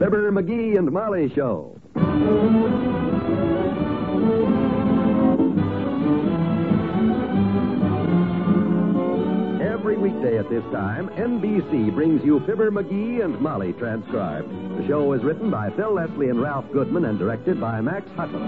Fibber, McGee, and Molly Show. Every weekday at this time, NBC brings you Fibber, McGee, and Molly transcribed. The show is written by Phil Leslie and Ralph Goodman and directed by Max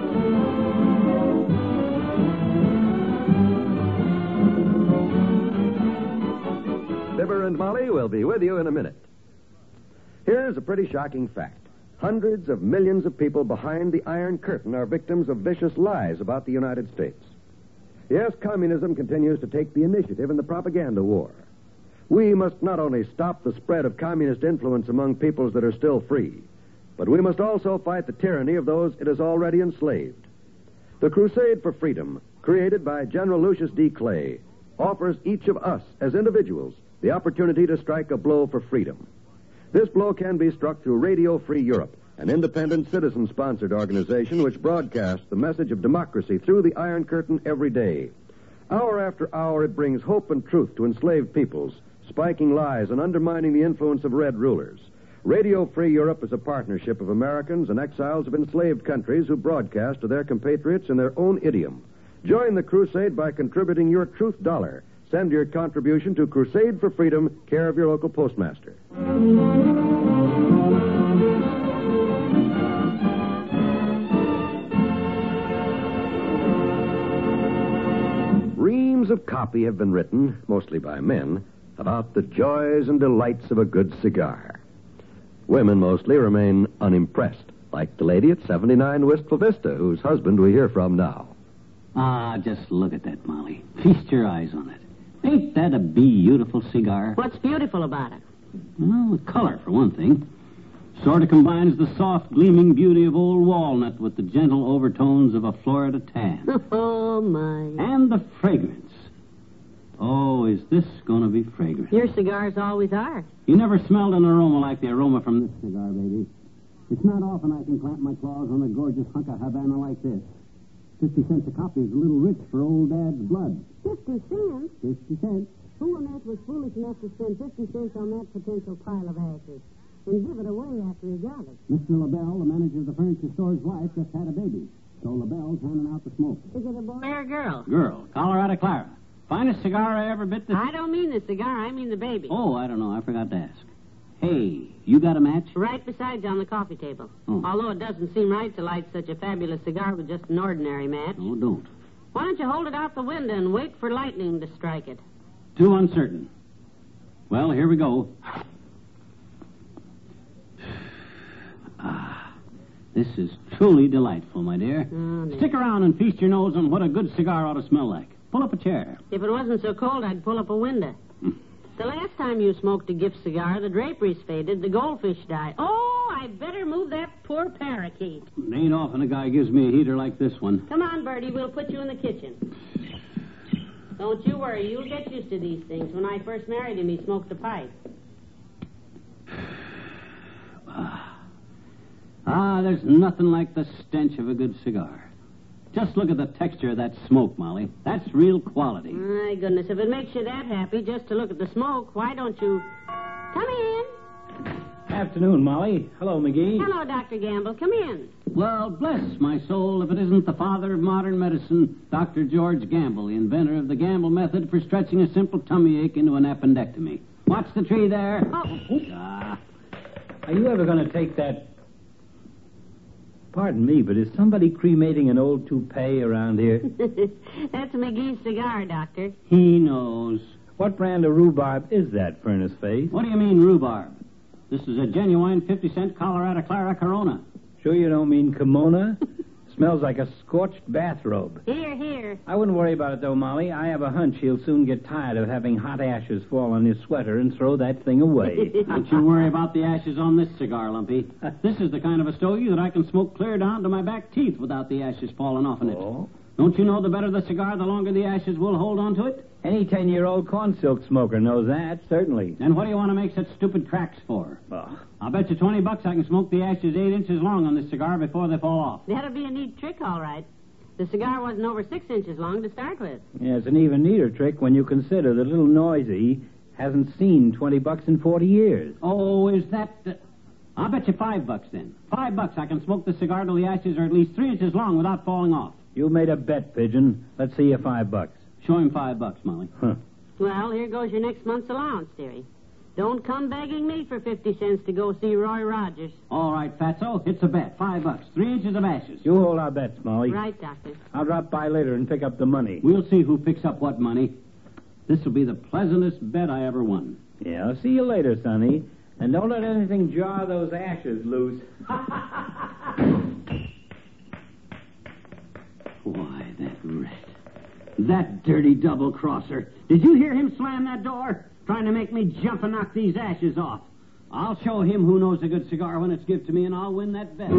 Hutton. Fibber and Molly will be with you in a minute. Here's a pretty shocking fact. Hundreds of millions of people behind the Iron Curtain are victims of vicious lies about the United States. Yes, communism continues to take the initiative in the propaganda war. We must not only stop the spread of communist influence among peoples that are still free, but we must also fight the tyranny of those it has already enslaved. The Crusade for Freedom, created by General Lucius D. Clay, offers each of us as individuals the opportunity to strike a blow for freedom. This blow can be struck through Radio Free Europe, an independent citizen-sponsored organization which broadcasts the message of democracy through the Iron Curtain every day. Hour after hour, it brings hope and truth to enslaved peoples, spiking lies and undermining the influence of red rulers. Radio Free Europe is a partnership of Americans and exiles of enslaved countries who broadcast to their compatriots in their own idiom. Join the crusade by contributing your truth dollar. Send your contribution to Crusade for Freedom, care of your local postmaster. Reams of copy have been written, mostly by men, about the joys and delights of a good cigar. Women mostly remain unimpressed, like the lady at 79 Wistful Vista, whose husband we hear from now. Ah, just look at that, Molly. Feast your eyes on it. Ain't that a beautiful cigar? What's beautiful about it? Well, the color, for one thing. Sort of combines the soft, gleaming beauty of old walnut with the gentle overtones of a Florida tan. Oh, my. And the fragrance. Oh, is this going to be fragrant? Your cigars always are. You never smelled an aroma like the aroma from this cigar, baby. It's not often I can clamp my claws on a gorgeous hunk of Havana like this. 50 cents a copy is a little rich for old Dad's blood. 50 cents? 50 cents. Who on earth was foolish enough to spend 50 cents on that potential pile of ashes and give it away after he got it? Mr. LaBelle, the manager of the furniture store's wife, just had a baby. So LaBelle's handing out the smoke. Is it a boy or a girl? Girl, Colorado Clara. Finest cigar I ever bit this... I don't mean the cigar, I mean the baby. Oh, I don't know. I forgot to ask. Hey, you got a match? Right beside you on the coffee table. Oh. Although it doesn't seem right to light such a fabulous cigar with just an ordinary match. No, don't. Why don't you hold it out the window and wait for lightning to strike it? Too uncertain. Well, here we go. Ah, this is truly delightful, my dear. Oh, dear. Stick around and feast your nose on what a good cigar ought to smell like. Pull up a chair. If it wasn't so cold, I'd pull up a window. The last time you smoked a gift cigar, the draperies faded, the goldfish died. Oh, I'd better move that poor parakeet. It ain't often a guy gives me a heater like this one. Come on, Bertie, we'll put you in the kitchen. Don't you worry, you'll get used to these things. When I first married him, he smoked a pipe. There's nothing like the stench of a good cigar. Just look at the texture of that smoke, Molly. That's real quality. My goodness, if it makes you that happy just to look at the smoke, why don't you... Come in. Afternoon, Molly. Hello, McGee. Hello, Dr. Gamble. Come in. Well, bless my soul if it isn't the father of modern medicine, Dr. George Gamble, the inventor of the Gamble method for stretching a simple tummy ache into an appendectomy. Watch the tree there. Oh. Are you ever going to take that... Pardon me, but is somebody cremating an old toupee around here? That's McGee's cigar, Doctor. He knows. What brand of rhubarb is that, Furnace Face? What do you mean, rhubarb? This is a genuine 50-cent Colorado Clara Corona. Sure you don't mean kimono? Smells like a scorched bathrobe. Here, here. I wouldn't worry about it, though, Molly. I have a hunch he'll soon get tired of having hot ashes fall on his sweater and throw that thing away. Don't you worry about the ashes on this cigar, Lumpy. This is the kind of a stogie that I can smoke clear down to my back teeth without the ashes falling off in it. Oh. Don't you know the better the cigar, the longer the ashes will hold onto it? Any 10-year-old corn silk smoker knows that, certainly. Then what do you want to make such stupid cracks for? Oh. I'll bet you $20 I can smoke the ashes 8 inches long on this cigar before they fall off. That'll be a neat trick, all right. The cigar wasn't over 6 inches long to start with. Yeah, it's an even neater trick when you consider that little Noisy hasn't seen $20 in 40 years. Oh, is that... I'll bet you $5 then. $5 I can smoke the cigar till the ashes are at least 3 inches long without falling off. You made a bet, Pigeon. Let's see your $5. Show him $5, Molly. Huh. Well, here goes your next month's allowance, dearie. Don't come begging me for 50 cents to go see Roy Rogers. All right, Fatso, it's a bet. $5. 3 inches of ashes. You hold our bets, Molly. Right, Doctor. I'll drop by later and pick up the money. We'll see who picks up what money. This will be the pleasantest bet I ever won. Yeah, I'll see you later, Sonny. And don't let anything jar those ashes loose. Why, that rat. That dirty double-crosser. Did you hear him slam that door? Trying to make me jump and knock these ashes off. I'll show him who knows a good cigar when it's given to me, and I'll win that bet.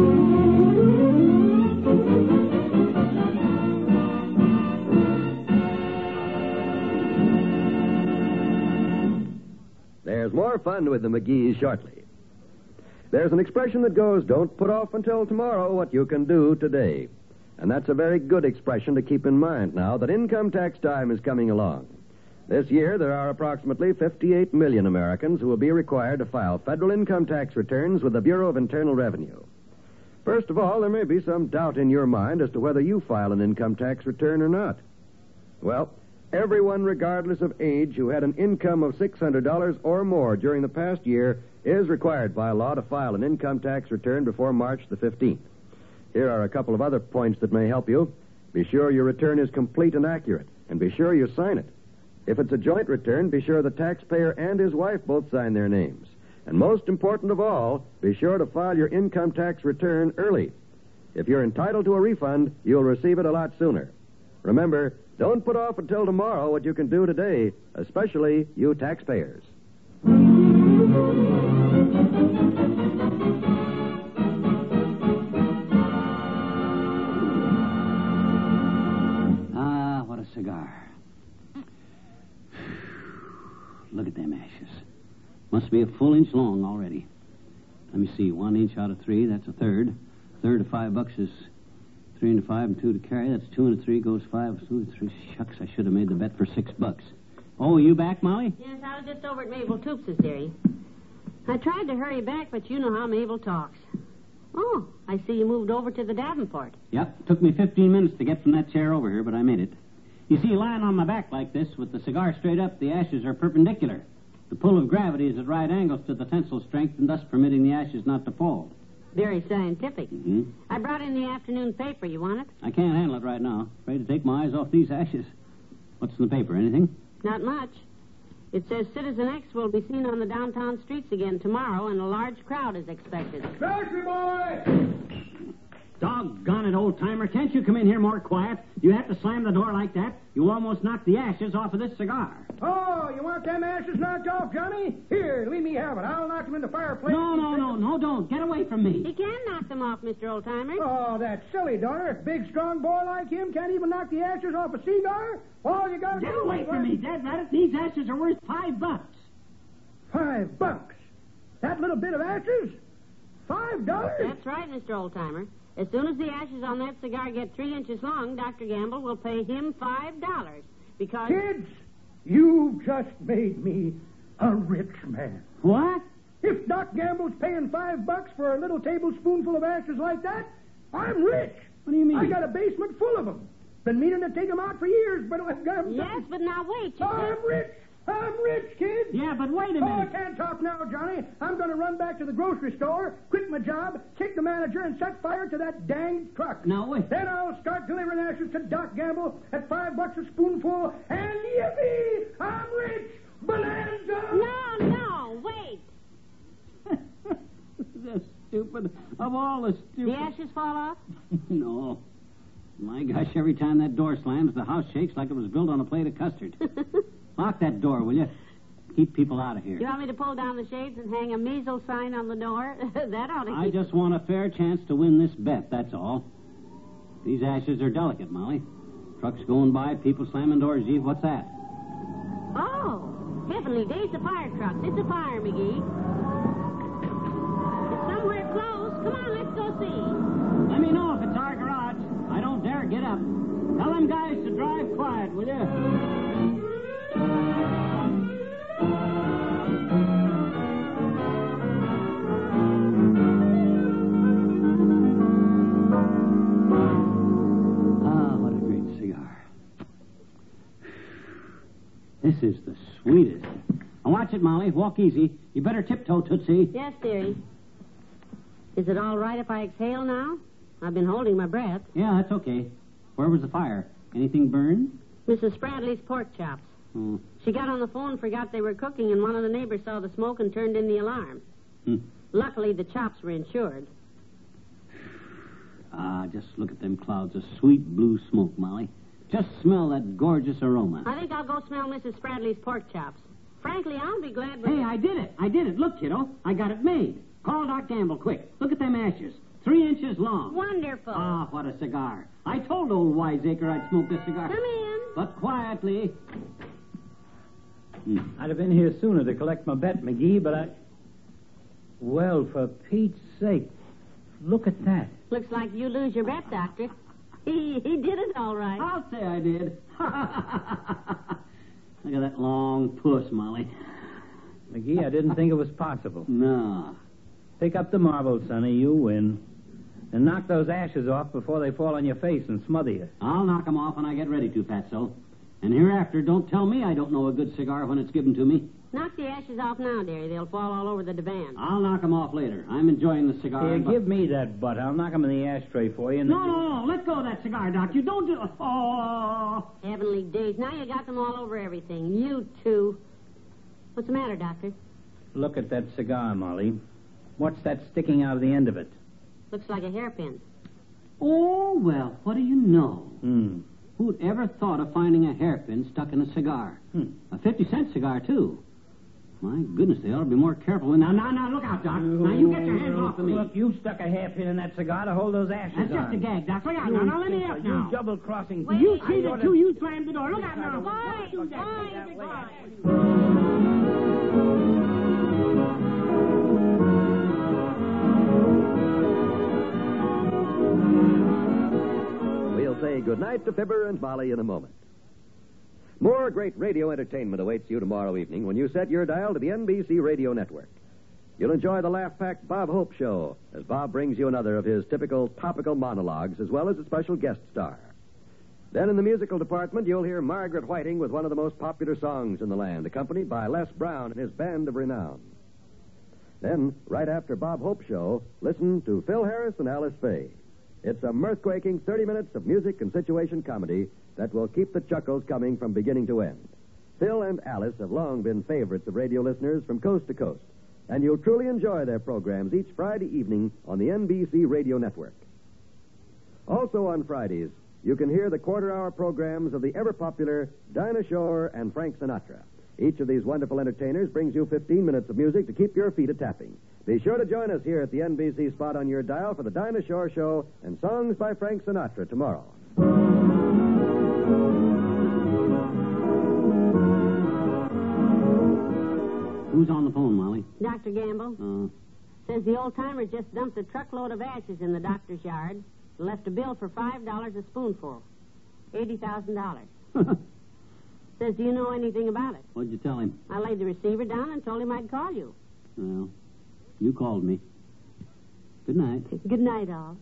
There's more fun with the McGees shortly. There's an expression that goes, don't put off until tomorrow what you can do today. And that's a very good expression to keep in mind now that income tax time is coming along. This year, there are approximately 58 million Americans who will be required to file federal income tax returns with the Bureau of Internal Revenue. First of all, there may be some doubt in your mind as to whether you file an income tax return or not. Well, everyone, regardless of age, who had an income of $600 or more during the past year is required by law to file an income tax return before March the 15th. Here are a couple of other points that may help you. Be sure your return is complete and accurate, and be sure you sign it. If it's a joint return, be sure the taxpayer and his wife both sign their names. And most important of all, be sure to file your income tax return early. If you're entitled to a refund, you'll receive it a lot sooner. Remember, don't put off until tomorrow what you can do today, especially you taxpayers. Ah, what a cigar. Look at them ashes. Must be a full inch long already. Let me see. 1 inch out of 3, that's a third. A third of $5 is 3 and a 5 and 2 to carry. That's 2 and a 3 goes 5. 2 and 3. Shucks, I should have made the bet for $6. Oh, you back, Molly? Yes, I was just over at Mabel Toops's, dearie. I tried to hurry back, but you know how Mabel talks. Oh, I see you moved over to the Davenport. Yep. Took me 15 minutes to get from that chair over here, but I made it. You see, lying on my back like this, with the cigar straight up, the ashes are perpendicular. The pull of gravity is at right angles to the tensile strength, and thus permitting the ashes not to fall. Very scientific. Mm-hmm. I brought in the afternoon paper. You want it? I can't handle it right now. Afraid to take my eyes off these ashes. What's in the paper? Anything? Not much. It says Citizen X will be seen on the downtown streets again tomorrow, and a large crowd is expected. Grocery boy! Doggone it, old-timer. Can't you come in here more quiet? You have to slam the door like that. You almost knocked the ashes off of this cigar. Oh, you want them ashes knocked off, Johnny? Here, leave me have it. I'll knock them in the fireplace. No, don't. Get away from me. He can knock them off, Mr. Oldtimer. Oh, that's silly, daughter. Big, strong boy like him can't even knock the ashes off a cigar? All you gotta Get do away is... from me, Dad Rabbit. These ashes are worth $5. $5? That little bit of ashes? $5? That's right, Mr. Oldtimer. As soon as the ashes on that cigar get 3 inches long, Dr. Gamble will pay him $5 because... Kids, you just made me a rich man. What? If Doc Gamble's paying $5 for a little tablespoonful of ashes like that, I'm rich. What do you mean? I got a basement full of them. Been meaning to take them out for years, but I've got them. Yes, but now wait. I'm rich. I'm rich, kid. Yeah, but wait a Oh, I minute. can't talk now, Johnny. I'm going to run back to the grocery store, quit my job, kick the manager, and set fire to that dang truck. Now, wait. Then I'll start delivering ashes to Doc Gamble at $5 a spoonful, and yippee! I'm rich! Bonanza! No, wait. The stupid of all the stupid... The ashes fall off? No. My gosh, every time that door slams, the house shakes like it was built on a plate of custard. Lock that door, will you? Keep people out of here. You want me to pull down the shades and hang a measles sign on the door? That ought to I keep... just want a fair chance to win this bet, that's all. These ashes are delicate, Molly. Trucks going by, people slamming doors. Gee, what's that? Oh, heavenly days, a fire truck. It's a fire, McGee. It's somewhere close. Come on, let's go see. Let me know if it's our garage. I don't dare get up. Tell them guys to drive quiet, will you? is the sweetest. Now watch it, Molly. Walk easy. You better tiptoe, Tootsie. Yes, dearie. Is it all right if I exhale now? I've been holding my breath. Yeah, that's okay. Where was the fire? Anything burned? Mrs. Spradley's pork chops. Oh. She got on the phone, forgot they were cooking, and one of the neighbors saw the smoke and turned in the alarm. Luckily, the chops were insured. Ah, just look at them clouds of sweet blue smoke, Molly. Just smell that gorgeous aroma. I think I'll go smell Mrs. Spradley's pork chops. Frankly, I'll be glad when... Hey, I did it. Look, kiddo. I got it made. Call Doc Gamble, quick. Look at them ashes. 3 inches long. Wonderful. Ah, what a cigar. I told old Wiseacre I'd smoke this cigar. Come in. But quietly. I'd have been here sooner to collect my bet, McGee, but I... Well, for Pete's sake, look at that. Looks like you lose your bet, Doctor. He did it all right. I'll say I did. Look at that long puss, Molly. McGee, I didn't think it was possible. No. Pick up the marbles, Sonny. You win. And knock those ashes off before they fall on your face and smother you. I'll knock 'em off when I get ready to, Fatso. And hereafter, don't tell me I don't know a good cigar when it's given to me. Knock the ashes off now, dearie. They'll fall all over the divan. I'll knock 'em off later. I'm enjoying the cigar. Here, but- give me that butt. I'll knock 'em in the ashtray for you. And No. Let go of that cigar, Doc. You don't do... Oh. Heavenly days. Now you got them all over everything. You two. What's the matter, Doctor? Look at that cigar, Molly. What's that sticking out of the end of it? Looks like a hairpin. Oh, well, what do you know? Who'd ever thought of finding a hairpin stuck in a cigar? A 50-cent cigar, too. My goodness, they ought to be more careful. Now, look out, Doc. Now, you get your hands off of me. Look, you stuck a hairpin in that cigar to hold those ashes That's just on. a gag, Doc. Look out now. Now, let me up now. You double-crossing... Wait. You cheated, too. You slammed the door. Look out now. Why? Don't do that. Why? We'll say goodnight to Fibber and Molly in a moment. More great radio entertainment awaits you tomorrow evening when you set your dial to the NBC Radio Network. You'll enjoy the laugh-packed Bob Hope Show as Bob brings you another of his typical topical monologues as well as a special guest star. Then in the musical department, you'll hear Margaret Whiting with one of the most popular songs in the land, accompanied by Les Brown and his band of renown. Then, right after Bob Hope Show, listen to Phil Harris and Alice Faye. It's a mirth-quaking 30 minutes of music and situation comedy that will keep the chuckles coming from beginning to end. Phil and Alice have long been favorites of radio listeners from coast to coast, and you'll truly enjoy their programs each Friday evening on the NBC Radio Network. Also on Fridays, you can hear the quarter-hour programs of the ever-popular Dinah Shore and Frank Sinatra. Each of these wonderful entertainers brings you 15 minutes of music to keep your feet a-tapping. Be sure to join us here at the NBC spot on your dial for the Dinah Shore Show and songs by Frank Sinatra tomorrow. Who's on the phone, Molly? Dr. Gamble. Says the old-timer just dumped a truckload of ashes in the doctor's yard and left a bill for $5 a spoonful. $80,000. Says, do you know anything about it? What'd you tell him? I laid the receiver down and told him I'd call you. Well, you called me. Good night. Good night, all.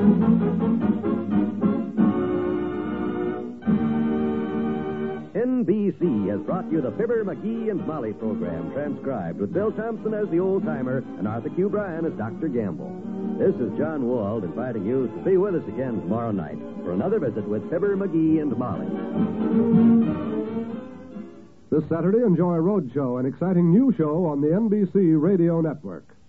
NBC has brought you the Fibber, McGee, and Molly program, transcribed with Bill Thompson as the old-timer and Arthur Q. Bryan as Dr. Gamble. This is John Wald inviting you to be with us again tomorrow night for another visit with Fibber, McGee, and Molly. This Saturday, enjoy Roadshow, an exciting new show on the NBC Radio Network.